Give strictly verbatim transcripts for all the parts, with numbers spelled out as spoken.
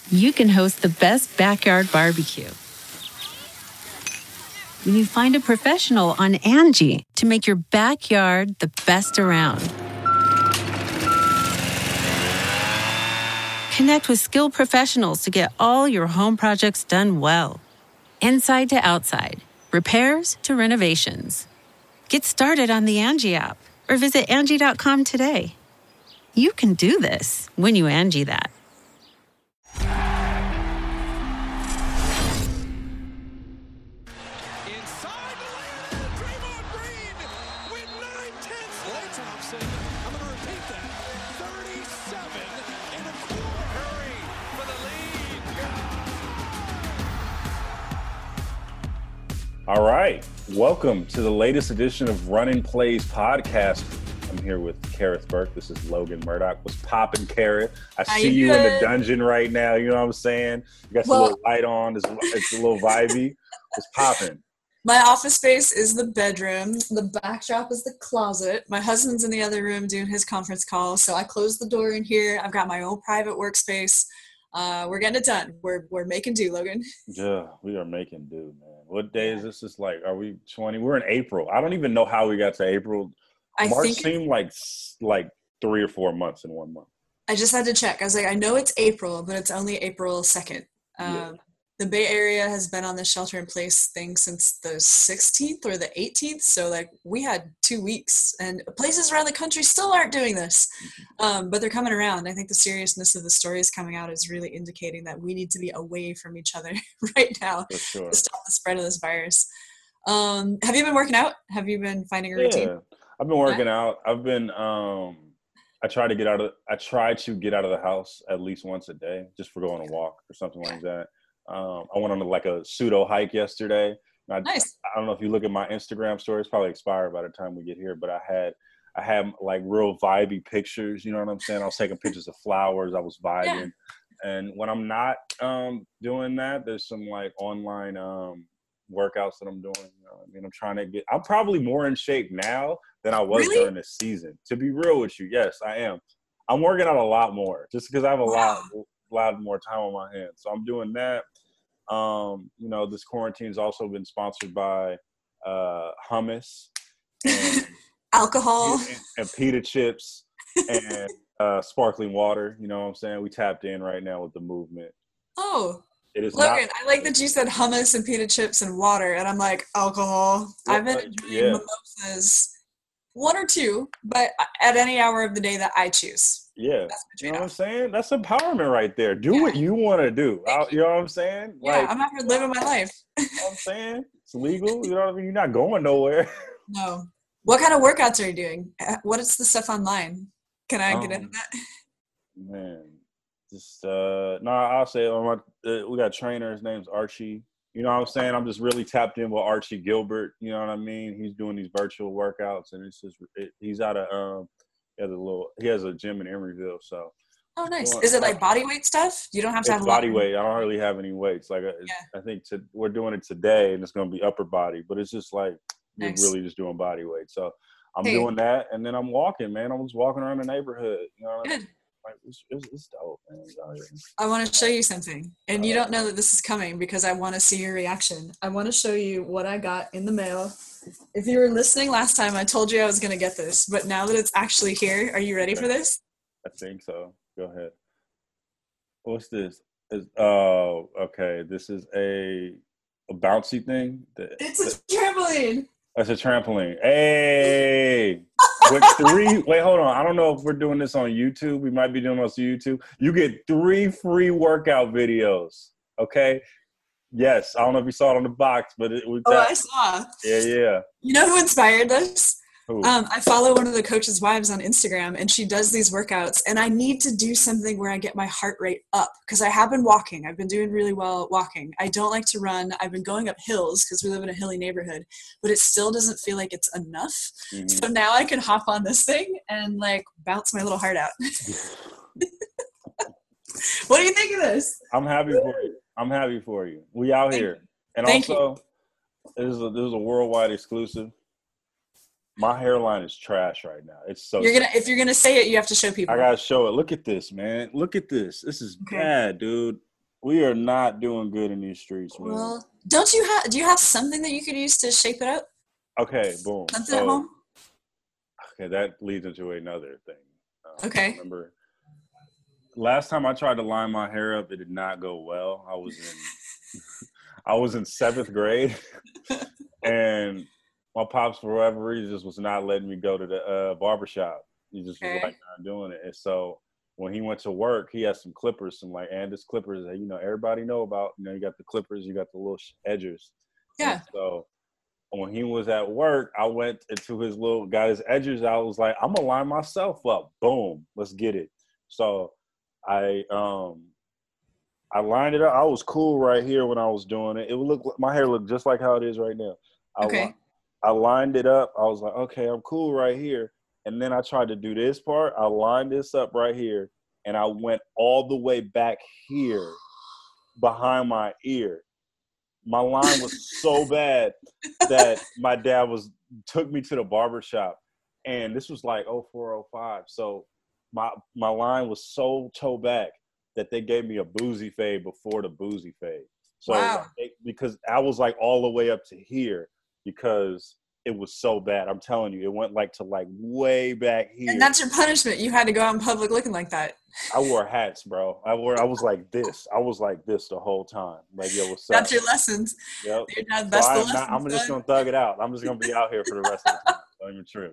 you can host the best backyard barbecue. When you find a professional on Angie to make your backyard the best around. Connect with skilled professionals to get all your home projects done well. Inside to outside, repairs to renovations. Get started on the Angie app or visit Angie dot com today. You can do this when you Angie that. All right. Welcome to the latest edition of Running Plays podcast. I'm here with Kareth Burke. This is Logan Murdoch. What's popping, Kareth? I How see you you in the good? dungeon right now. You know what I'm saying? You got Well- a little light on. It's, it's a little vibey. What's popping? My office space is the bedroom. The backdrop is the closet. My husband's in the other room doing his conference call, so I closed the door in here. I've got my own private workspace. Uh, we're getting it done. We're we're making do, Logan. Yeah, we are making do, man. What day is this? It's like, are we twenty? We're in April. I don't even know how we got to April. I March think seemed like like three or four months in one month. I just had to check. I was like, I know it's April, but it's only April second. Um, Yeah. The Bay Area has been on the shelter-in-place thing since the sixteenth or the eighteenth, so like we had two weeks, and places around the country still aren't doing this, um, but they're coming around. I think the seriousness of the stories coming out is really indicating that we need to be away from each other right now For sure. to stop the spread of this virus. Um, have you been working out? Have you been finding a routine? Yeah, I've been working out. I've been. Um, I try to get out of. I try to get out of the house at least once a day, just for going a walk or something like that. Um, I went on like a pseudo hike yesterday. I, Nice. I don't know if you look at my Instagram story; it's probably expired by the time we get here. But I had, I had like real vibey pictures. You know what I'm saying? I was taking pictures of flowers. I was vibing, and when I'm not um, doing that, there's some like online um, workouts that I'm doing. You know what I mean, I'm trying to get. I'm probably more in shape now than I was Really? during this season. To be real with you, yes, I am. I'm working out a lot more just because I have a lot, lot more time on my hands. So I'm doing that. Um, you know, this quarantine's also been sponsored by uh, hummus and, Alcohol. and, and pita chips and uh, sparkling water. You know what I'm saying? We tapped in right now with the movement. Oh. It is Logan, not. I like that you said hummus and pita chips and water, and I'm like, alcohol. I've been uh, enjoying yeah. mimosas, one or two, but at any hour of the day that I choose. Yeah, That's you my know what I'm trade-off. saying? That's empowerment right there. Do Yeah. what you want to do. Thank I- you know what I'm saying? Yeah, Like, I'm out here living my life. you know what I'm saying? It's legal. You know what I mean? You're not going nowhere. No. What kind of workouts are you doing? Uh, What is the stuff online? Can I get into Um, that? Man, just uh no, I'll say on my, uh, we got a trainer. His name's Archie. You know what I'm saying? I'm just really tapped in with Archie Gilbert. You know what I mean? He's doing these virtual workouts, and it's just it, he's out of um he has a little he has a gym in Emeryville, so Oh, nice. well, Is it like body weight stuff? You don't have to it's have a lot body of- weight. I don't really have any weights. Like I, I think to, we're doing it today, and it's going to be upper body, but it's just like we're Nice. really just doing body weight. So I'm Hey. doing that, and then I'm walking, man. I'm just walking around the neighborhood. You know, what I mean? Good. Like it's, it's, it's dope, man. It's out here. I want to show you something, and you don't know that this is coming because I want to see your reaction. I want to show you what I got in the mail. If you were listening last time, I told you I was going to get this, but now that it's actually here, are you ready for this? I think so. Go ahead. What's this? Is oh, okay. This is a a bouncy thing. That, It's a trampoline. That's a trampoline. Hey, with three. Wait, hold on. I don't know if we're doing this on YouTube. We might be doing this on YouTube. You get three free workout videos. Okay. Yes, I don't know if you saw it on the box, but it was. Oh, I saw. Yeah, yeah. You know who inspired this? Who? Um, I follow one of the coaches' wives on Instagram, and she does these workouts. And I need to do something where I get my heart rate up because I have been walking. I've been doing really well walking. I don't like to run. I've been going up hills because we live in a hilly neighborhood, but it still doesn't feel like it's enough. Mhm. So now I can hop on this thing and like bounce my little heart out. What do you think of this? I'm happy for you. I'm happy for you. We out Thank here, and Thank also this is a, this is a worldwide exclusive. My hairline is trash right now. It's so. You're gonna if you're gonna say it, you have to show people. I gotta show it. Look at this, man. Look at this. This is Okay. bad, dude. We are not doing good in these streets, man. Well, don't you have? Do you have something that you could use to shape it up? Okay, boom. Something so, at home? Okay, that leads into another thing. Um, Okay. I remember last time I tried to line my hair up, it did not go well. I was in, I was in seventh grade, and my pops, for whatever reason, just was not letting me go to the uh, barbershop. He just was Okay. like not doing it. And so when he went to work, he had some clippers, some like Andis clippers that, you know, everybody know about. You know, you got the clippers, you got the little edgers. Yeah. And so when he was at work, I went into his little, got his edges. I was like, I'm gonna line myself up. Boom, let's get it. So I um I lined it up. I was cool right here when I was doing it. It would look, my hair looked just like how it is right now. I, Okay. I lined it up. I was like, okay, I'm cool right here. And then I tried to do this part. I lined this up right here, and I went all the way back here behind my ear. My line was so bad that my dad was took me to the barber shop, and this was like oh four oh five. So my my line was so toe back that they gave me a boozy fade before the boozy fade. So Wow. they, because I was like all the way up to here because it was so bad. I'm telling you, it went like to like way back here. And that's your punishment. You had to go out in public looking like that. I wore hats, bro. I wore. I was like this. I was like this the whole time. Like, yo, what's up? That's your lessons. Yep. Your dad, So that's the I'm, lessons. not, I'm just son. gonna thug it out. I'm just gonna be out here for the rest of the time. Not even true.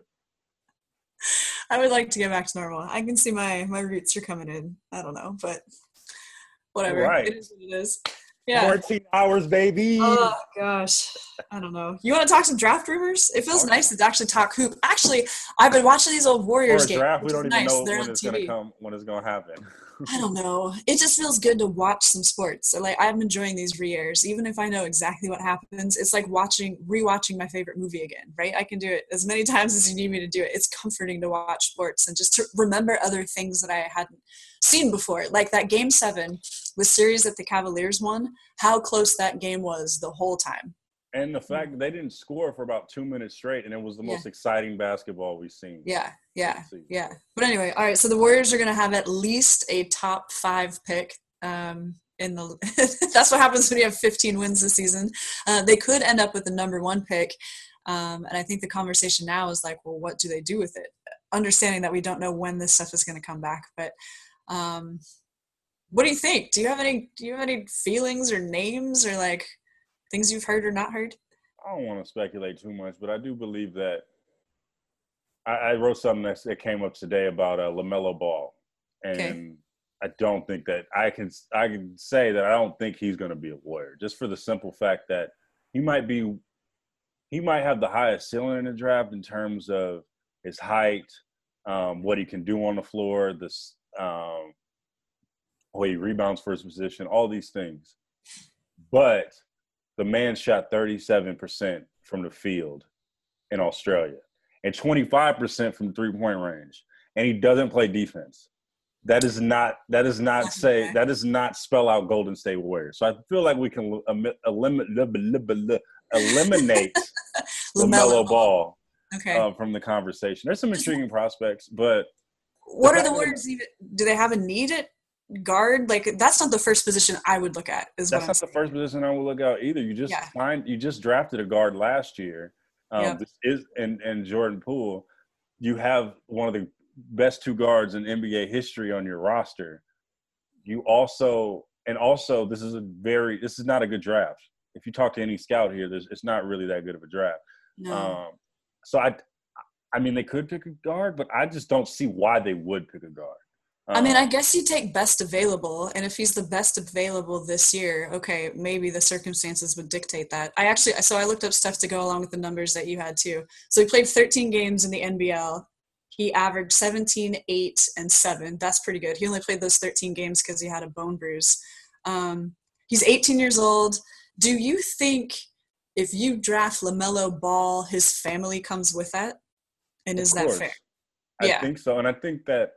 I would like to get back to normal. I can see my my roots are coming in. I don't know, but whatever. Right. It is what it is. Yeah. fourteen hours, baby. Oh gosh, I don't know. You want to talk some draft rumors? It feels nice to actually talk hoop. Actually, I've been watching these old For Warriors a games. draft, we which don't is even nice. know They're when on it's T V. gonna come, when it's gonna happen. I don't know. It just feels good to watch some sports. So, like, I'm enjoying these re-airs, even if I know exactly what happens. It's like watching, rewatching my favorite movie again, right? I can do it as many times as you need me to do it. It's comforting to watch sports and just to remember other things that I hadn't seen before. Like that Game Seven with series that the Cavaliers won. How close that game was the whole time. And the fact that they didn't score for about two minutes straight, and it was the Yeah. most exciting basketball we've seen. Yeah, yeah, yeah. But anyway, all right. So the Warriors are going to have at least a top five pick. Um, in the that's what happens when you have fifteen wins this season. Uh, they could end up with the number one pick. Um, and I think the conversation now is like, well, what do they do with it? Understanding that we don't know when this stuff is going to come back, but um, what do you think? Do you have any? Do you have any feelings or names or like things you've heard or not heard? I don't want to speculate too much, but I do believe that I, I wrote something that, that came up today about uh, LaMelo Ball, and Okay. I don't think that I can I can say that I don't think he's going to be a Warrior, just for the simple fact that he might be he might have the highest ceiling in the draft in terms of his height, um, what he can do on the floor, this um, way he rebounds for his position, all these things, but the man shot thirty-seven percent from the field in Australia and twenty-five percent from three-point range, and he doesn't play defense. That is not that is not say that does not spell out Golden State Warriors. So I feel like we can eliminate eliminate LaMelo Ball Okay. uh, from the conversation. There's some intriguing prospects, but What are the Warriors even? Do they have a need at guard? Like that's not the first position I would look at. Is that's what not I'm the first position I would look out either. You just Yeah. signed, you just drafted a guard last year. Um, Yep. This is and and Jordan Poole. You have one of the best two guards in N B A history on your roster. You also and also this is a very this is not a good draft. If you talk to any scout here, there's it's not really that good of a draft. No. Um, so I, I mean, they could pick a guard, but I just don't see why they would pick a guard. I mean, I Um, guess you take best available, and if he's the best available this year, okay, maybe the circumstances would dictate that. I actually, so I looked up stuff to go along with the numbers that you had too. So he played thirteen games in the N B L. He averaged seventeen, eight, and seven. That's pretty good. He only played those thirteen games because he had a bone bruise. Um, he's eighteen years old. Do you think if you draft LaMelo Ball, his family comes with that? And is Of that course. fair? I Yeah. think so. And I think that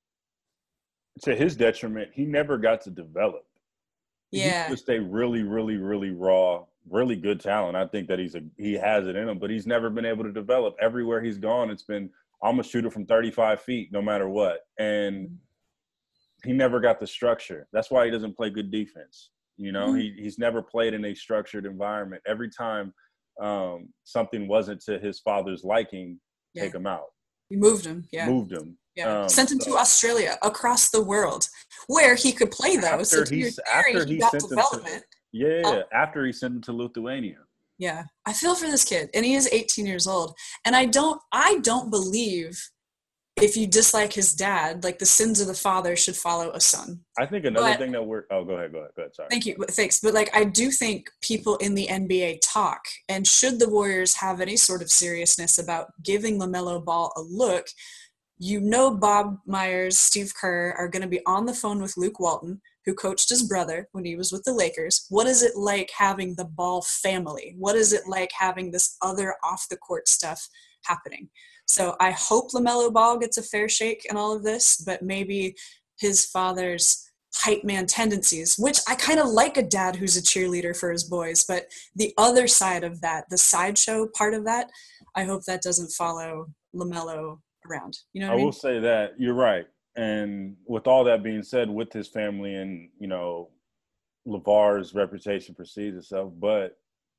to his detriment, he never got to develop. He Yeah. used to stay really, really, really raw, really good talent. I think that he's a he has it in him, but he's never been able to develop. Everywhere he's gone, it's been I'm a shooter from thirty-five feet, no matter what. And he never got the structure. That's why he doesn't play good defense. You know, Mm-hmm. he he's never played in a structured environment. Every time um, something wasn't to his father's liking, Yeah. take him out. You moved him. Yeah. Moved him. Yeah. Um, Sent him so to Australia, across the world, where he could play though. So after to your he's theory, after he he got sent him to development. yeah, Oh. after he sent him to Lithuania. Yeah. I feel for this kid, and he is eighteen years old. And I don't I don't believe if you dislike his dad, like the sins of the father should follow a son. I think another But- thing that we're oh go ahead, go ahead, go ahead. Sorry. Thank you. Thanks. But like, I do think people in the N B A talk, and should the Warriors have any sort of seriousness about giving LaMelo Ball a look, you know, Bob Myers, Steve Kerr are going to be on the phone with Luke Walton, who coached his brother when he was with the Lakers. What is it like having the Ball family? What is it like having this other off the court stuff happening? So I hope LaMelo Ball gets a fair shake in all of this, but maybe his father's hype man tendencies, which I kind of like a dad who's a cheerleader for his boys, but the other side of that, the sideshow part of that, I hope that doesn't follow LaMelo around. You know what I I mean? will say that you're right. And with all that being said, with his family and, you know, LeVar's reputation precedes itself, but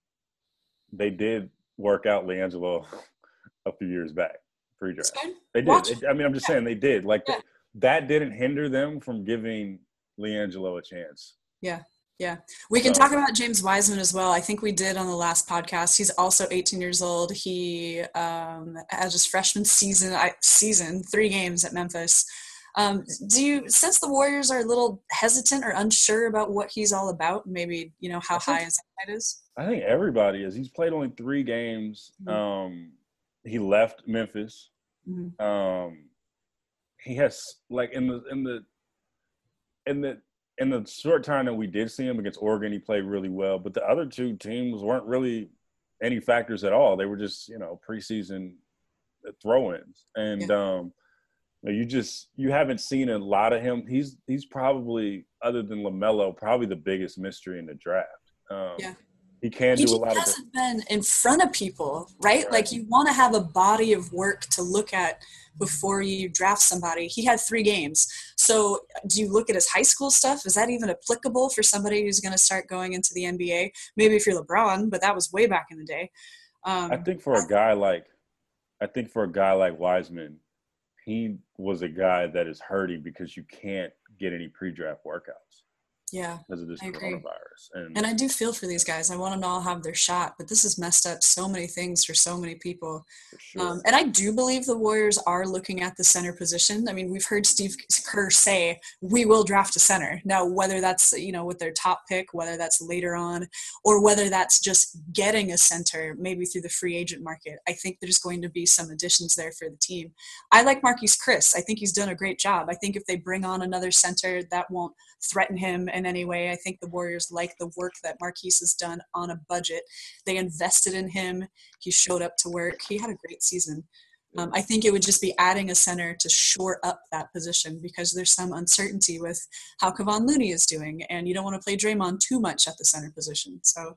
they did work out LiAngelo a few years back, pre-draft. It's fine. They did. Watch. It- I mean, I'm just Yeah. saying they did. Like, Yeah. th- that didn't hinder them from giving LiAngelo a chance. Yeah. Yeah. We can So- talk about James Wiseman as well. I think we did on the last podcast. He's also eighteen years old. He um, has his freshman season, I, season, three games at Memphis. Um, do you sense the Warriors are a little hesitant or unsure about what he's all about? Maybe, you know, how I think- high his upside is? I think everybody is. He's played only three games. Mhm. Um, he left Memphis. Mhm. Um, he has like in the in the in the in the short time that we did see him against Oregon, he played really well. But the other two teams weren't really any factors at all. They were just, you know, preseason throw-ins. And Yeah. um, you just you haven't seen a lot of him. He's he's probably, other than LaMelo, probably the biggest mystery in the draft. Um, Yeah. He can He do a just lot of the, hasn't been in front of people, right? Right. Like, you want to have a body of work to look at before you draft somebody. He had three games. So do you look at his high school stuff? Is that even applicable for somebody who's going to start going into the N B A? Maybe if you're LeBron, but that was way back in the day. Um, I think for a guy like I think for a guy like Wiseman, he was a guy that is hurting because you can't get any pre-draft workouts yeah. because of this I agree. coronavirus. And, And I do feel for these guys. I want them to all have their shot, but this has messed up so many things for so many people. for sure. Um, and I do believe the Warriors are looking at the center position. I mean, we've heard Steve Kerr say, we will draft a center. Now, whether that's, you know, with their top pick, whether that's later on, or whether that's just getting a center, maybe through the free agent market, I think there's going to be some additions there for the team. I like Marquise Chris. I think he's done a great job. I think if they bring on another center, that won't threaten him in any way. I think the Warriors like the work that Marquise has done on a budget. They invested in him. He showed up to work. He had a great season. Um, I think it would just be adding a center to shore up that position because there's some uncertainty with how Kevon Looney is doing, and you don't want to play Draymond too much at the center position. So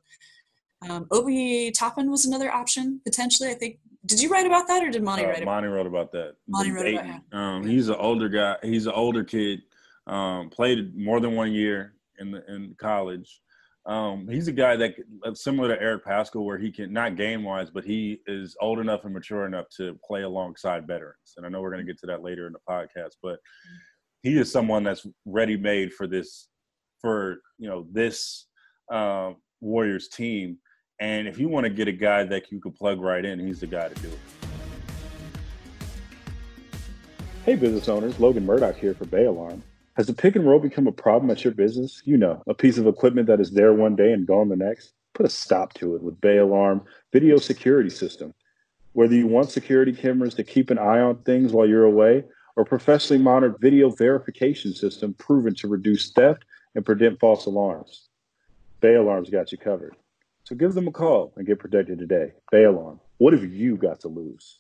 um, Obi Toppin was another option potentially. I think. Did you write about that, or did Monty uh, write about Monty wrote about that. Monty wrote about Dayton. it. Um, he's an older guy. He's an older kid. Um, played more than one year in the in college. Um, he's a guy that similar to Eric Paschall, where he can not game wise, but he is old enough and mature enough to play alongside veterans. And I know we're going to get to that later in the podcast, but he is someone that's ready made for this, for you know this uh, Warriors team. And if you want to get a guy that you can plug right in, he's the guy to do it. Hey, business owners, Logan Murdoch here for Bay Alarm. Has the pick and roll become a problem at your business? You know, a piece of equipment that is there one day and gone the next? Put a stop to it with Bay Alarm Video Security System. Whether you want security cameras to keep an eye on things while you're away, or professionally monitored video verification system proven to reduce theft and prevent false alarms, Bay Alarm's got you covered. So give them a call and get protected today. Bay Alarm, what have you got to lose?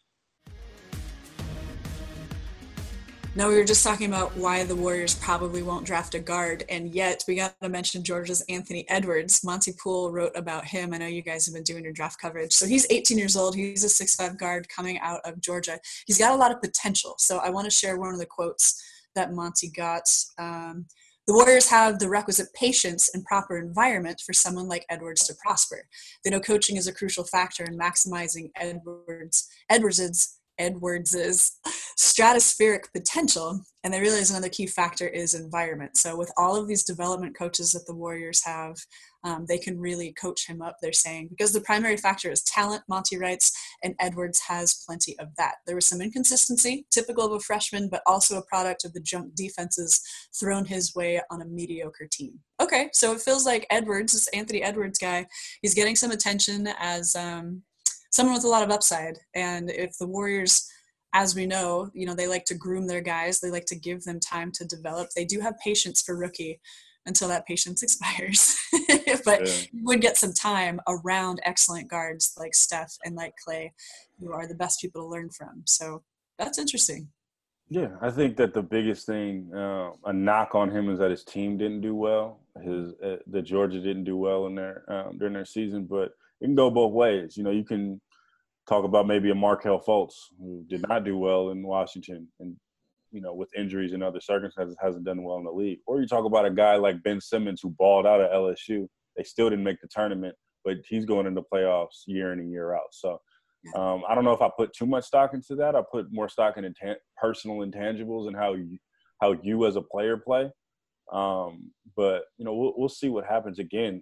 No, we were just talking about why the Warriors probably won't draft a guard, and yet we got to mention Georgia's Anthony Edwards. Monty Poole wrote about him. I know you guys have been doing your draft coverage. So he's eighteen years old. He's a six five guard coming out of Georgia. He's got a lot of potential. So I want to share one of the quotes that Monty got. Um, the Warriors have the requisite patience and proper environment for someone like Edwards to prosper. They know coaching is a crucial factor in maximizing Edwards Edwards's Edwards's stratospheric potential, and they realize another key factor is environment. So with all of these development coaches that the Warriors have, um, they can really coach him up, they're saying, because the primary factor is talent, Monty writes, and Edwards has plenty of that. There was some inconsistency, typical of a freshman, but also a product of the junk defenses thrown his way on a mediocre team. Okay, so it feels like Edwards, this Anthony Edwards guy, he's getting some attention as um, someone with a lot of upside. And if the Warriors, as we know, you know, they like to groom their guys, they like to give them time to develop. They do have patience for rookie until that patience expires. But yeah. You would get some time around excellent guards like Steph and like Clay, who are the best people to learn from. So that's interesting. Yeah, I think that the biggest thing, uh, a knock on him is that his team didn't do well. His uh, the Georgia didn't do well in their um, during their season, but it can go both ways. You know, you can talk about maybe a Markelle Fultz who did not do well in Washington and, you know, with injuries and other circumstances hasn't done well in the league. Or you talk about a guy like Ben Simmons who balled out at L S U. They still didn't make the tournament, but he's going into playoffs year in and year out. So um, I don't know if I put too much stock into that. I put more stock in intan- personal intangibles and how you, how you as a player play. Um, but, you know, we'll, we'll see what happens again.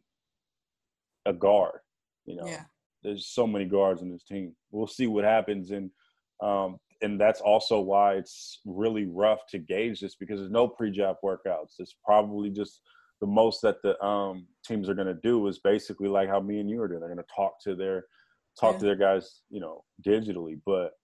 A guard, you know. Yeah. There's so many guards in this team. We'll see what happens. And um, and that's also why it's really rough to gauge this because there's no pre-draft workouts. It's probably just the most that the um, teams are going to do is basically like how me and you are doing. They're going to talk to their talk yeah. to their guys, you know, digitally. But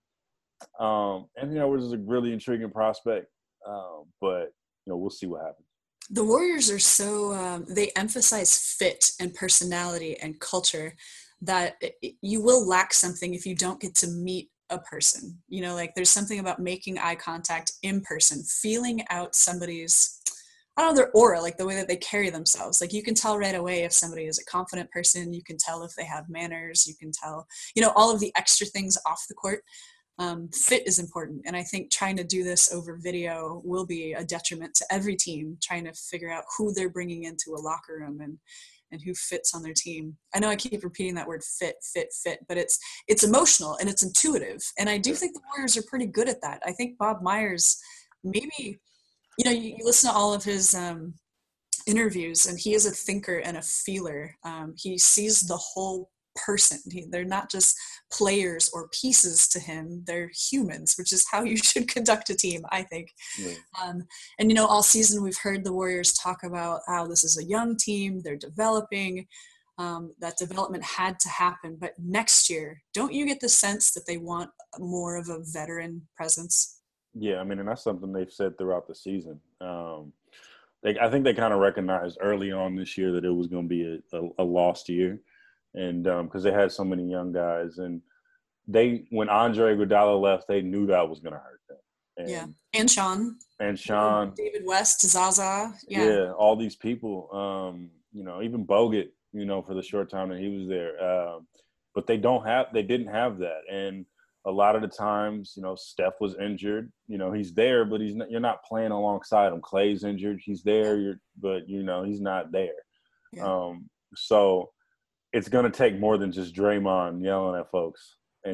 um, Anthony Edwards is a really intriguing prospect. Um, but, you know, we'll see what happens. The Warriors are so um, – they emphasize fit and personality and culture that you will lack something if you don't get to meet a person. You know, like there's something about making eye contact in person, feeling out somebody's, I don't know, their aura, like the way that they carry themselves. Like you can tell right away if somebody is a confident person, you can tell if they have manners, you can tell, you know, all of the extra things off the court. Um, fit is important. And I think trying to do this over video will be a detriment to every team, trying to figure out who they're bringing into a locker room and, and who fits on their team. I know I keep repeating that word fit, fit, fit, but it's it's emotional and it's intuitive. And I do think the Warriors are pretty good at that. I think Bob Myers, maybe, you know, you, you listen to all of his um, interviews and he is a thinker and a feeler. Um, he sees the whole person. He, they're not just players or pieces to him. They're humans, which is how you should conduct a team, I think. Yeah. Um, and, you know, all season we've heard the Warriors talk about how this is a young team. They're developing. Um, that development had to happen. But next year, don't you get the sense that they want more of a veteran presence? Yeah, I mean, and that's something they've said throughout the season. Um, they, I think they kind of recognized early on this year that it was going to be a, a, a lost year. And because um, they had so many young guys, and they when Andre Iguodala left, they knew that was going to hurt them. And, yeah, and Sean, and Sean, David West, Zaza, yeah, yeah, all these people. Um, you know, even Bogut, you know, for the short time that he was there. Um, but they don't have, they didn't have that, and a lot of the times, you know, Steph was injured. You know, he's there, but he's not, you're not playing alongside him. Clay's injured, he's there, you're, but you know, he's not there. Yeah. Um, so. It's going to take more than just Draymond yelling at folks. And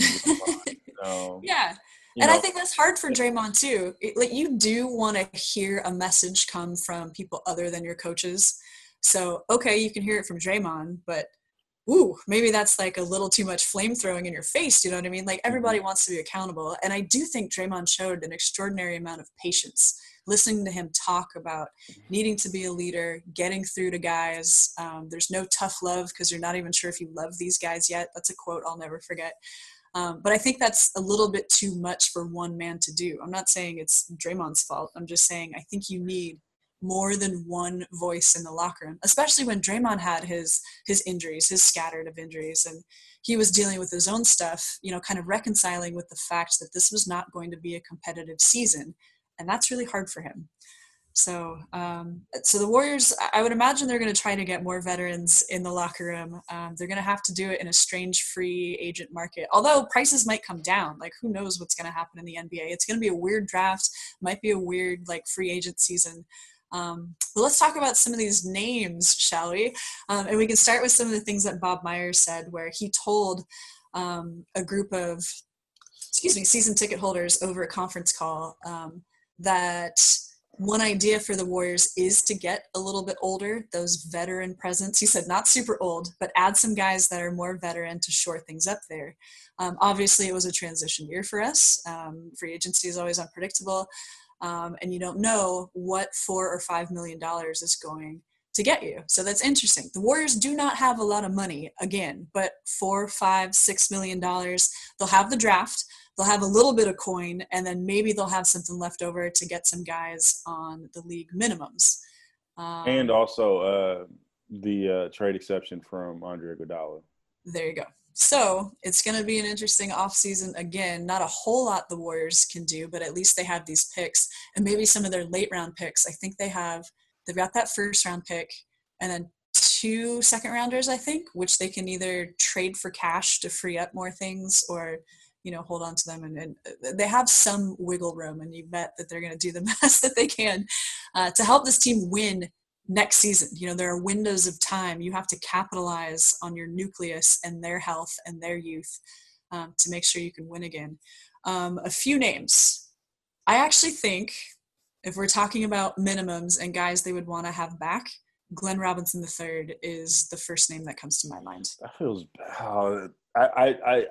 um, yeah. And know. I think that's hard for Draymond too. It, like you do want to hear a message come from people other than your coaches. So, okay, you can hear it from Draymond, but ooh, maybe that's like a little too much flame throwing in your face. You know what I mean? Like everybody mm-hmm. wants to be accountable. And I do think Draymond showed an extraordinary amount of patience, listening to him talk about needing to be a leader, getting through to guys. Um, there's no tough love because you're not even sure if you love these guys yet. That's a quote I'll never forget. Um, but I think that's a little bit too much for one man to do. I'm not saying it's Draymond's fault. I'm just saying I think you need more than one voice in the locker room, especially when Draymond had his his injuries, his scattered of injuries, and he was dealing with his own stuff, you know, kind of reconciling with the fact that this was not going to be a competitive season. And that's really hard for him. So, um, so the Warriors, I would imagine they're going to try to get more veterans in the locker room. Um, they're going to have to do it in a strange free agent market. Although prices might come down, like who knows what's going to happen in the N B A? It's going to be a weird draft. Might be a weird like free agent season. Um, but let's talk about some of these names, shall we? Um, and we can start with some of the things that Bob Myers said, where he told um, a group of, excuse me, season ticket holders over a conference call um, that one idea for the Warriors is to get a little bit older, those veteran presence. He said not super old, but add some guys that are more veteran to shore things up there. Um, obviously, it was a transition year for us. Um, free agency is always unpredictable. Um, and you don't know what four or five million dollars is going to get you. So that's interesting. The Warriors do not have a lot of money again, but four, five, six million dollars. They'll have the draft, they'll have a little bit of coin, and then maybe they'll have something left over to get some guys on the league minimums. Um, and also uh, the uh, trade exception from Andre Iguodala. There you go. So it's going to be an interesting offseason. Again, not a whole lot the Warriors can do, but at least they have these picks and maybe some of their late round picks. I think they have, they've got that first round pick and then two second rounders, I think, which they can either trade for cash to free up more things or, you know, hold on to them. And, and they have some wiggle room, and you bet that they're going to do the best that they can uh, to help this team win next season. You know, there are windows of time. You have to capitalize on your nucleus and their health and their youth um, to make sure you can win again. Um, a few names. I actually think if we're talking about minimums and guys they would want to have back, Glenn Robinson the third is the first name that comes to my mind. That feels bad. I, I, I,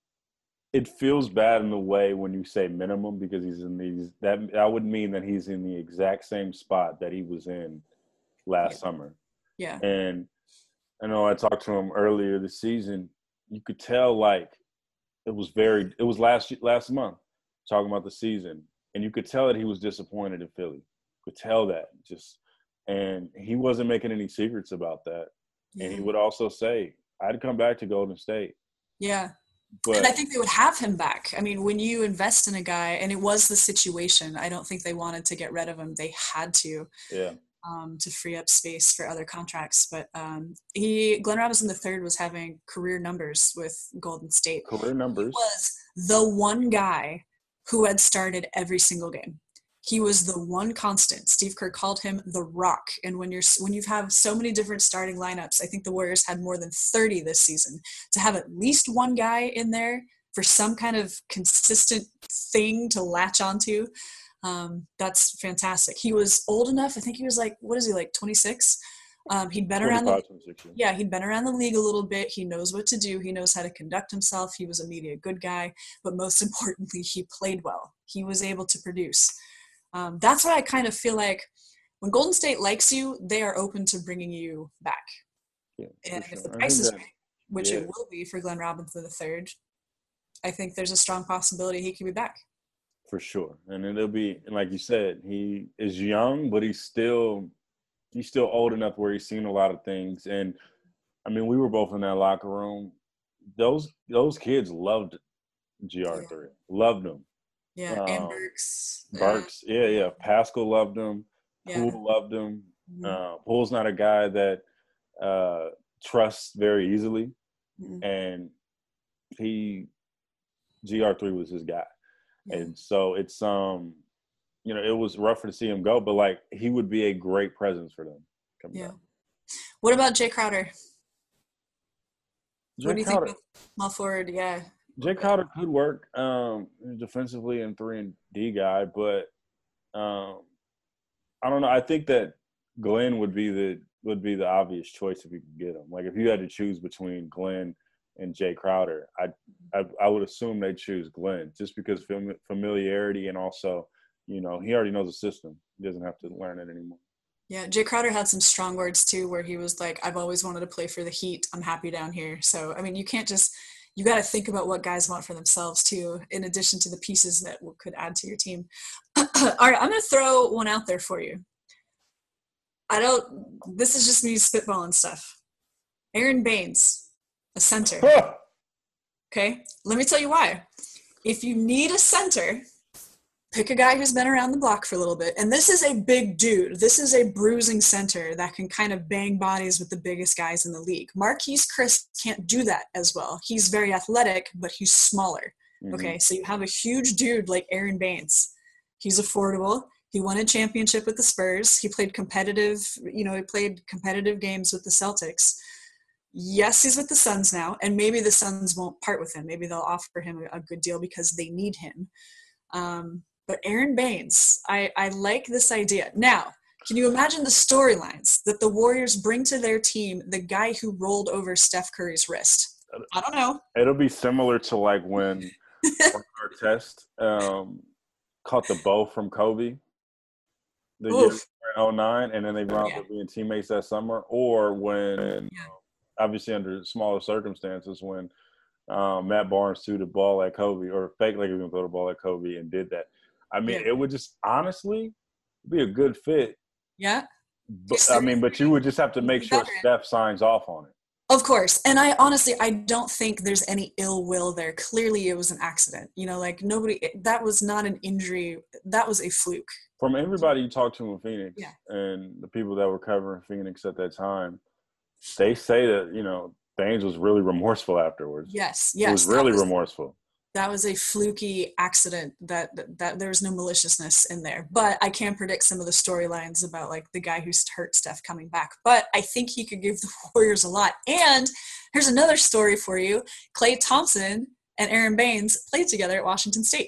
it feels bad in the way when you say minimum, because he's in these, that, that would mean that he's in the exact same spot that he was in last yeah. summer. Yeah. And I know I talked to him earlier this season. You could tell, like, it was very, it was last last month talking about the season. And you could tell that he was disappointed in Philly. You could tell that just, and he wasn't making any secrets about that. Yeah. And he would also say, I'd come back to Golden State. Yeah. But, and I think they would have him back. I mean, when you invest in a guy, and it was the situation, I don't think they wanted to get rid of him. They had to. Yeah. Um, to free up space for other contracts. But um, he, Glenn Robinson the third was having career numbers with Golden State. Career numbers. He was the one guy who had started every single game. He was the one constant. Steve Kerr called him the Rock. And when you're when you have so many different starting lineups, I think the Warriors had more than thirty this season. To have at least one guy in there for some kind of consistent thing to latch onto, Um, that's fantastic. He was old enough. I think he was like, what is he, like twenty-six? Um, he'd been around the, yeah, he'd been around the league a little bit. He knows what to do. He knows how to conduct himself. He was a media good guy, but most importantly, he played well. He was able to produce. Um, that's why I kind of feel like when Golden State likes you, they are open to bringing you back. Yeah, and sure. If the price is right, which yeah. it will be for Glenn Robinson the third, I think there's a strong possibility he could be back. For sure. And it'll be, and like you said, he is young, but he's still he's still old enough where he's seen a lot of things. And I mean, we were both in that locker room. Those those kids loved G R three. Yeah. Loved him. Yeah, um, and Burks. Burks, yeah, yeah. Pascal loved him. Yeah. Poole loved him. Mm-hmm. Uh, Poole's not a guy that uh, trusts very easily. Mm-hmm. And he G R three was his guy. Yeah. And so it's um, you know, it was rougher to see him go, but like he would be a great presence for them. Yeah. Back. What about Jay Crowder? Jay what do you Crowder. think of small forward? Yeah. Jay Crowder could work um, defensively and three and D guy, but um, I don't know. I think that Glenn would be the would be the obvious choice if you could get him. Like if you had to choose between Glenn and Jay Crowder, I, I I would assume they'd choose Glenn just because fam- familiarity and also, you know, he already knows the system. He doesn't have to learn it anymore. Yeah, Jay Crowder had some strong words too, where he was like, "I've always wanted to play for the Heat. I'm happy down here." So I mean, you can't just you got to think about what guys want for themselves too, in addition to the pieces that could add to your team. All right, I'm going to throw one out there for you. I don't. This is just me spitballing stuff. Aaron Baines, a center. Okay, let me tell you why. If you need a center, pick a guy who's been around the block for a little bit. And this is a big dude. This is a bruising center that can kind of bang bodies with the biggest guys in the league. Marquese Chriss can't do that as well. He's very athletic, but he's smaller. Mm-hmm. Okay, so you have a huge dude like Aaron Baines. He's affordable. He won a championship with the Spurs. He played competitive, you know, he played competitive games with the Celtics. Yes, he's with the Suns now, and maybe the Suns won't part with him. Maybe they'll offer him a, a good deal because they need him. Um, But Aaron Baines, I, I like this idea. Now, can you imagine the storylines that the Warriors bring to their team the guy who rolled over Steph Curry's wrist? I don't know. It'll be similar to like when Artest um, caught the bow from Kobe the Oof. year in oh nine, and then they wound yeah. up being teammates that summer. Or when, yeah. obviously under smaller circumstances, when um, Matt Barnes threw the ball at Kobe, or fake like he was going to throw the ball at Kobe and did that. I mean, yeah. it would just honestly be a good fit. Yeah. But, I mean, but you would just have to make sure Steph signs off on it. Of course. And I honestly, I don't think there's any ill will there. Clearly it was an accident. You know, like nobody, that was not an injury. That was a fluke. From everybody you talked to in Phoenix yeah. and the people that were covering Phoenix at that time, they say that, you know, Baines was really remorseful afterwards. Yes. Yes. He was really was, remorseful. That was a fluky accident that, that there was no maliciousness in there. But I can predict some of the storylines about like the guy who's hurt Steph coming back. But I think he could give the Warriors a lot. And here's another story for you. Klay Thompson and Aaron Baines played together at Washington State.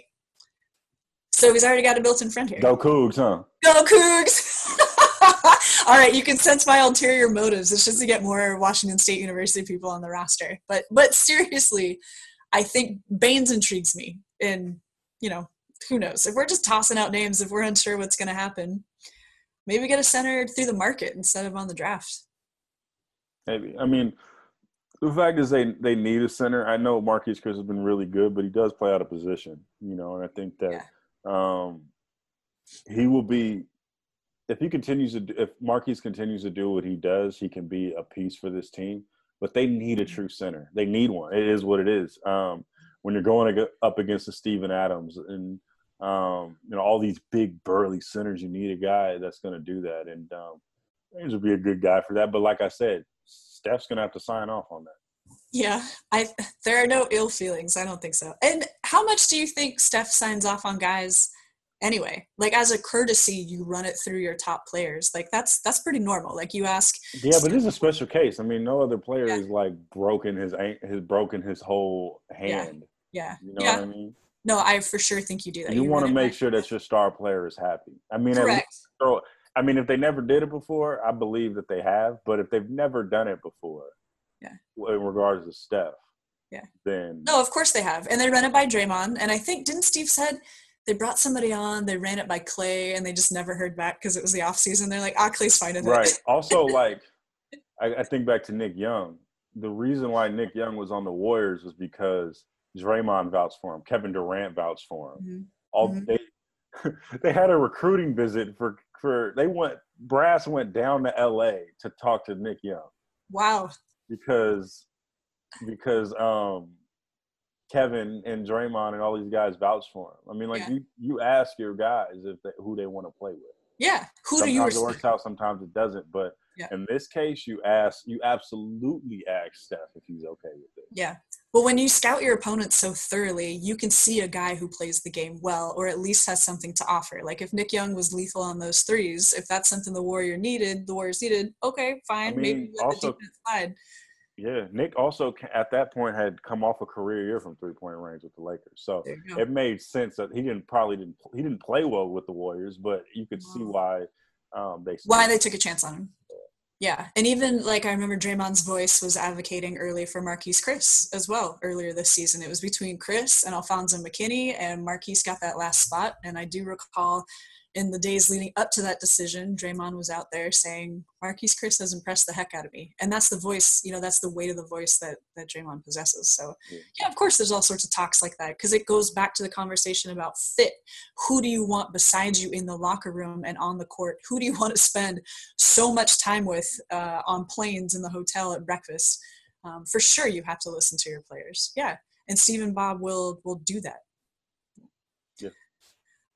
So he's already got a built-in friend here. Go Cougs, huh? Go Cougs! All right, you can sense my ulterior motives. It's just to get more Washington State University people on the roster. But but seriously, I think Baines intrigues me. And, you know, who knows? If we're just tossing out names, if we're unsure what's going to happen, maybe get a center through the market instead of on the draft. Maybe. I mean, the fact is they, they need a center. I know Marquese Chriss has been really good, but he does play out of position, you know, and I think that yeah. um, he will be – if he continues to – if Marquese continues to do what he does, he can be a piece for this team. But they need a true center. They need one. It is what it is. Um, when you're going up against a Steven Adams and um, you know all these big burly centers, you need a guy that's going to do that. And um, Baines would be a good guy for that. But like I said, Steph's going to have to sign off on that. Yeah, I. There are no ill feelings. I don't think so. And how much do you think Steph signs off on guys? Anyway, like as a courtesy, you run it through your top players. Like that's that's pretty normal. Like you ask. Yeah, but this is a special case. I mean, no other player yeah. is like broken his has broken his whole hand. Yeah, yeah. You know yeah. what I mean? No, I for sure think you do that. You, you want to make right. sure that your star player is happy. I mean, correct. At least, I mean, if they never did it before, I believe that they have. But if they've never done it before, yeah, in regards to Steph, yeah, then no, of course they have, and they run it by Draymond. And I think didn't Steve said. They brought somebody on, they ran it by Klay, and they just never heard back because it was the offseason. They're like, ah, Clay's fine with it. Right. Also, like, I, I think back to Nick Young. The reason why Nick Young was on the Warriors was because Draymond vouched for him. Kevin Durant vouched for him. Mm-hmm. All mm-hmm. they they had a recruiting visit for, for – they went – Brass went down to L A to talk to Nick Young. Wow. Because because um. Kevin and Draymond and all these guys vouch for him. I mean, like, yeah. you, you ask your guys if they, who they want to play with. Yeah. Who sometimes do you Sometimes it works out, sometimes it doesn't. But yeah. in this case, you ask, you absolutely ask Steph if he's okay with it. Yeah. Well, when you scout your opponent so thoroughly, you can see a guy who plays the game well or at least has something to offer. Like if Nick Young was lethal on those threes, if that's something the Warrior needed, the Warriors needed, okay, fine. I mean, maybe let also, the defense slide. Yeah, Nick also at that point had come off a career year from three-point range with the Lakers, so it made sense that he didn't probably didn't he didn't play well with the Warriors, but you could see why um, they why they took a chance on him. Yeah, and even like I remember Draymond's voice was advocating early for Marquese Chriss as well earlier this season. It was between Chriss and Alfonso McKinney, and Marquese got that last spot. And I do recall in the days leading up to that decision, Draymond was out there saying, Marquese Chriss has impressed the heck out of me. And that's the voice, you know, that's the weight of the voice that, that Draymond possesses. So, yeah. yeah, of course, there's all sorts of talks like that because it goes back to the conversation about fit. Who do you want beside you in the locker room and on the court? Who do you want to spend so much time with uh, on planes, in the hotel, at breakfast? Um, for sure, you have to listen to your players. Yeah, and Steve and Bob will will do that.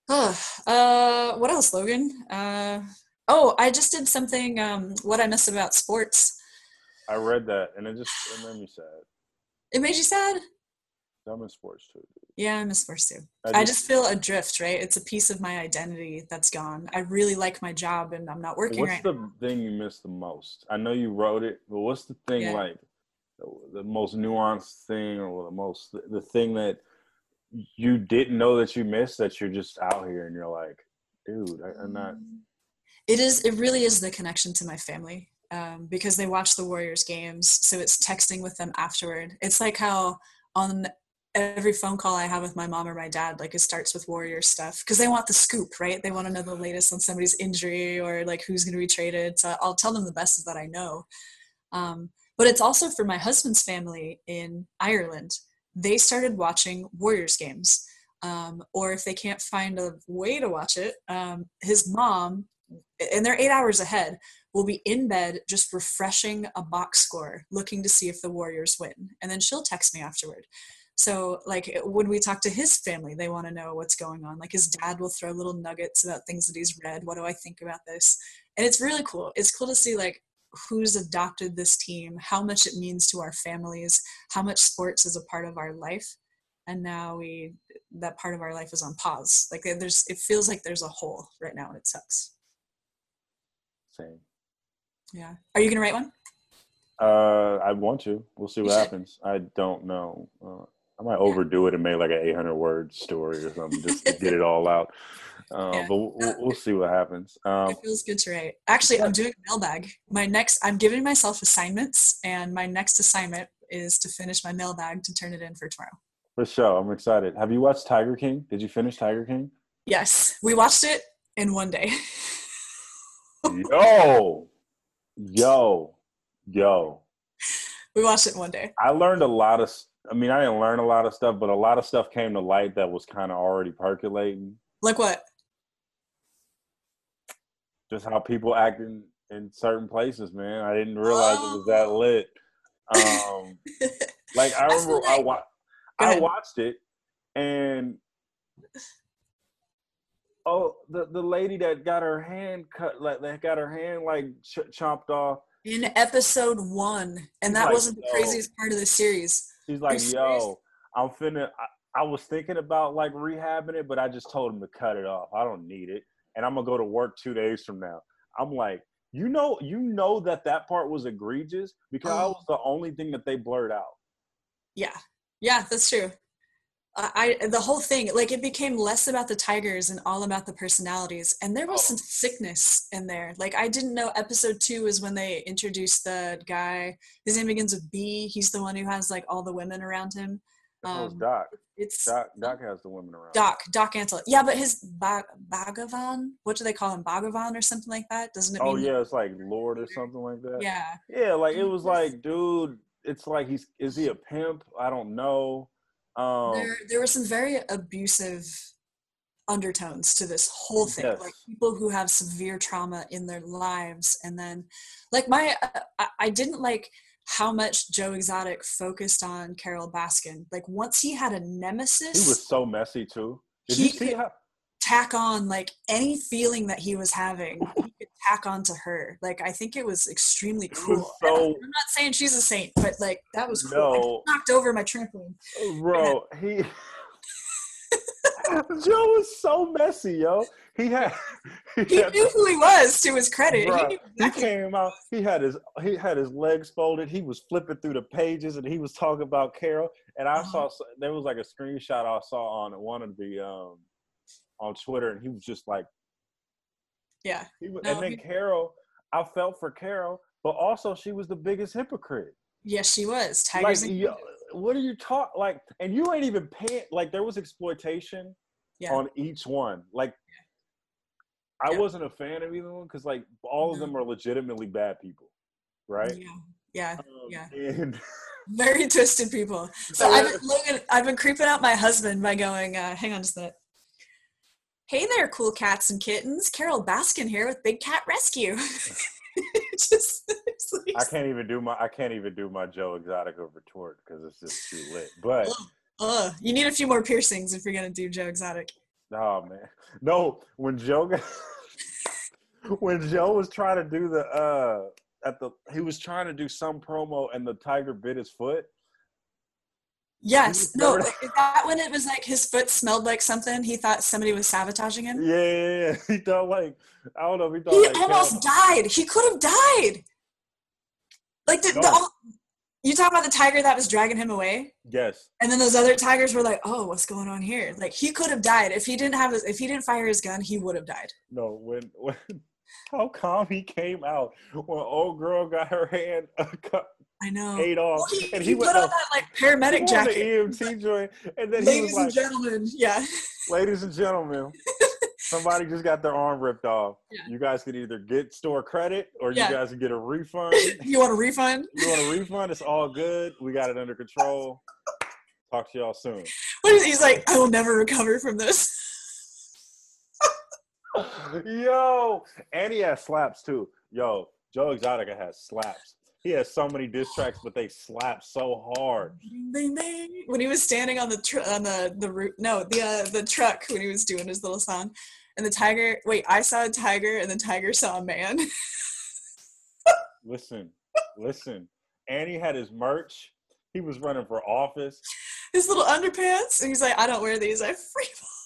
Oh, uh, what else, Logan? Uh, oh, I just did something. Um, what I miss about sports. I read that, and it just it made me sad. It made you sad? I'm in sports too. Dude. Yeah, I miss sports too. I I just, just feel adrift, right? It's a piece of my identity that's gone. I really like my job, and I'm not working what's right the now. thing you miss the most? I know you wrote it, but what's the thing Yeah. like the, the most nuanced thing, or the most the, the thing that you didn't know that you missed that you're just out here and you're like, dude, I, I'm not. It is. It really is the connection to my family, um, because they watch the Warriors games, so it's texting with them afterward. It's like how on every phone call I have with my mom or my dad, like it starts with Warrior stuff because they want the scoop, right? They want to know the latest on somebody's injury or like who's going to be traded. So I'll tell them the best that I know. Um, but it's also for my husband's family in Ireland. They started watching Warriors games. Um, or if they can't find a way to watch it, um, his mom, and they're eight hours ahead, will be in bed just refreshing a box score, looking to see if the Warriors win. And then she'll text me afterward. So like when we talk to his family, they want to know what's going on. Like his dad will throw little nuggets about things that he's read. What do I think about this? And it's really cool. It's cool to see like who's adopted this team, how much it means to our families, how much sports is a part of our life. And now we, that part of our life is on pause. Like there's, it feels like there's a hole right now and it sucks. Same. Yeah. Are you going to write one? Uh, I want to. We'll see what You should. happens. I don't know. Uh, I might overdo it and make like an eight hundred word story or something just to get it all out. Uh, Yeah. But we'll, we'll see what happens. Um, It feels good to write. Actually, I'm doing a mailbag. My next, I'm giving myself assignments, and my next assignment is to finish my mailbag to turn it in for tomorrow. for sure. I'm excited. Have you watched Tiger King? Did you finish Tiger King? Yes, we watched it in one day. Yo, yo, yo. We watched it in one day. I learned a lot of, I mean, I didn't learn a lot of stuff, but a lot of stuff came to light that was kind of already percolating. Like what? Just how people act in, in certain places, man. I didn't realize oh. it was that lit. Um, like I remember I, wa- I watched it and oh, the, the lady that got her hand cut, like that got her hand like ch- chopped off. In episode one, and that like, wasn't the craziest part of the series. She's like, yo, I'm finna, I, I was thinking about like rehabbing it, but I just told him to cut it off. I don't need it. And I'm gonna go to work two days from now. I'm like, you know, you know that that part was egregious because oh. that was the only thing that they blurred out. Yeah. Yeah, that's true. I, I the whole thing, like it became less about the tigers and all about the personalities, and there was oh. some sickness in there. Like I didn't know episode two is when they introduced the guy. His name begins with B. He's the one who has like all the women around him. Um, it's Doc. It's Doc. Doc has the women around. Doc. Doc Antle. Yeah, but his ba- Bhagavan. What do they call him? Bhagavan or something like that? Doesn't it? Oh mean yeah, like- it's like Lord or something like that. Yeah. Yeah, like it was like, dude. It's like he's is he a pimp? I don't know. Um, there, there were some very abusive undertones to this whole thing. Yes. Like people who have severe trauma in their lives, and then, like my, I, I didn't like how much Joe Exotic focused on Carol Baskin. Like once he had a nemesis, he was so messy too. Did he you see could how? tack on like any feeling that he was having. He could tack on to her. Like I think it was extremely cool. Was so, I'm not saying she's a saint, but like that was cool. No, I knocked over my trampoline. Bro, he Joe was so messy, yo. He had he, he had, knew who he was to his credit. Bro, he, knew exactly. he came out. He had his he had his legs folded. He was flipping through the pages, and he was talking about Carol. And I uh-huh. saw there was like a screenshot I saw on one of the um on Twitter, and he was just like, yeah. He was, no, and then he, Carol, I felt for Carol, but also she was the biggest hypocrite. Yes, she was. Tigers like, and yo, what are you talking like? And you ain't even paying. Like there was exploitation yeah. on each one. Like I yeah. wasn't a fan of either one because like all of no. them are legitimately bad people, right? Yeah, yeah, um, yeah. And very twisted people. So I've been, Logan, I've been creeping out my husband by going, uh, hang on just a minute. Hey there, cool cats and kittens. Carol Baskin here with Big Cat Rescue. just, like, I can't even do my I can't even do my Joe Exotic over retort because it's just too lit. But uh, uh, you need a few more piercings if you're gonna do Joe Exotic. Oh man, no. When Joe got, when Joe was trying to do the uh at the he was trying to do some promo and the tiger bit his foot. Yes. No, is that when it was like his foot smelled like something? He thought somebody was sabotaging him? Yeah, yeah, yeah. He thought like, I don't know if he thought He like, almost died. He could have died. Like, the, No. the you talking about the tiger that was dragging him away? Yes. And then those other tigers were like, oh, what's going on here? Like, he could have died. If he didn't have his, if he didn't fire his gun, he would have died. No, when, when how calm he came out when old girl got her hand uh, cut, I know. ate off. Well, he and he, he put went on up- that, like, paramedic he wore jacket. the E M T joint, and then he Ladies was like, and gentlemen, yeah. ladies and gentlemen, somebody just got their arm ripped off. Yeah. You guys could either get store credit or Yeah. you guys can get a refund. You want a refund? You want a refund? It's all good. We got it under control. Talk to y'all soon. What is, he's like, I will never recover from this. Yo, and he has slaps too. Yo, Joe Exotica has slaps. He has so many diss tracks, but they slap so hard. Ding, ding. When he was standing on the tr- on the the route, no, the uh, the truck when he was doing his little song, and the tiger. Wait, I saw a tiger, and the tiger saw a man. Listen, listen. And he had his merch. He was running for office. His little underpants, and he's like, I don't wear these. I free.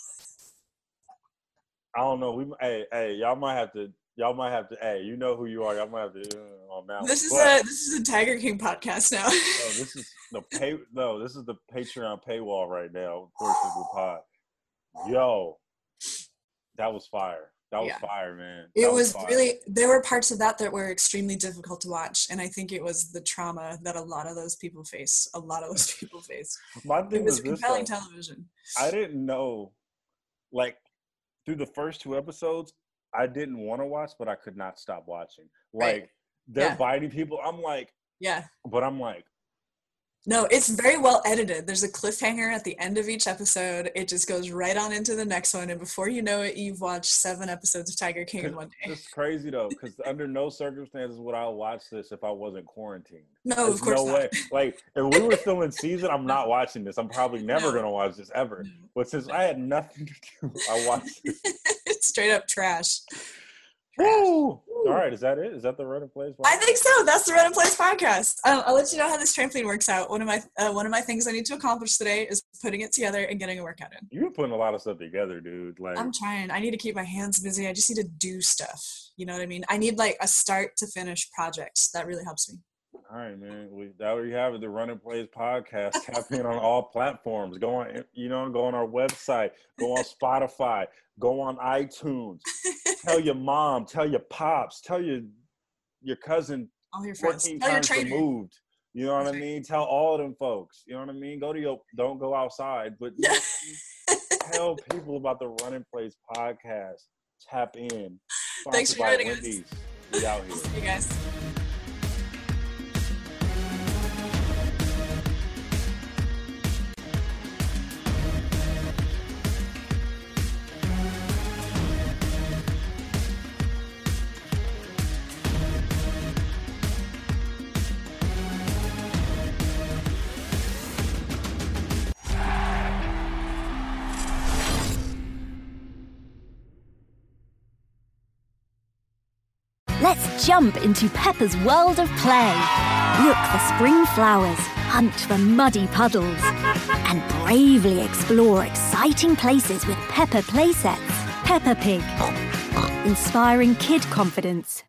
I don't know. We hey hey y'all might have to y'all might have to hey you know who you are. Y'all might have to uh, on that. This one. is But, a this is a Tiger King podcast now. no, this is the pay. No, this is the Patreon paywall right now. Portions of the pod. Yo, that was fire. That was Yeah. fire, man. It That was fire. really, there were parts of that that were extremely difficult to watch, and I think it was the trauma that a lot of those people face. A lot of those people face. My It thing was was this. compelling though. television. I didn't know, like, through the first two episodes, I didn't want to watch, but I could not stop watching. Like, Right. they're Yeah. biting people. I'm like, Yeah. but I'm like, No, it's very well edited. There's a cliffhanger at the end of each episode. It just goes right on into the next one, and before you know it, you've watched seven episodes of Tiger King in one day. it's crazy though, because under no circumstances would I watch this if I wasn't quarantined. No, There's of course no not. way. Like, if we were still in season, I'm not watching this. I'm probably never No. gonna watch this ever. No. But since I had nothing to do, I watched it. It's straight up trash. Woo! All right, is that it? Is that the Run and Plays? I think so. That's the Run and Place podcast. Um, I'll let you know how this trampoline works out. One of my uh, one of my things I need to accomplish today is putting it together and getting a workout in. You're putting a lot of stuff together, dude. Like, I'm trying. I need to keep my hands busy. I just need to do stuff. You know what I mean? I need like a start to finish projects. That really helps me. all right, man. We, that we have it. The Run and Plays podcast. Tap in on all platforms. Go on, you know, go on our website. Go on Spotify. Go on iTunes. Tell your mom. Tell your pops. Tell your your cousin. All your friends. fourteen Tell your times trainer. removed. You know what I That's right. mean? Tell all of them folks. You know what I mean? Go to your. Don't go outside, but you know, tell people about the Run and Plays podcast. Tap in. Thanks Sponsored for by joining us. Wendy's. We out here. See you guys. Let's jump into Peppa's world of play. Look for spring flowers, hunt for muddy puddles, and bravely explore exciting places with Peppa playsets. Peppa Pig, inspiring kid confidence.